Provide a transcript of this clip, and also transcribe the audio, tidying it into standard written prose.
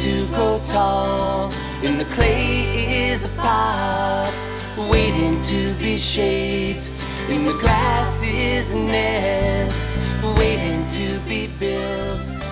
to grow tall. In the clay is a pot, waiting to be shaped. In the grass is a nest, waiting to be built.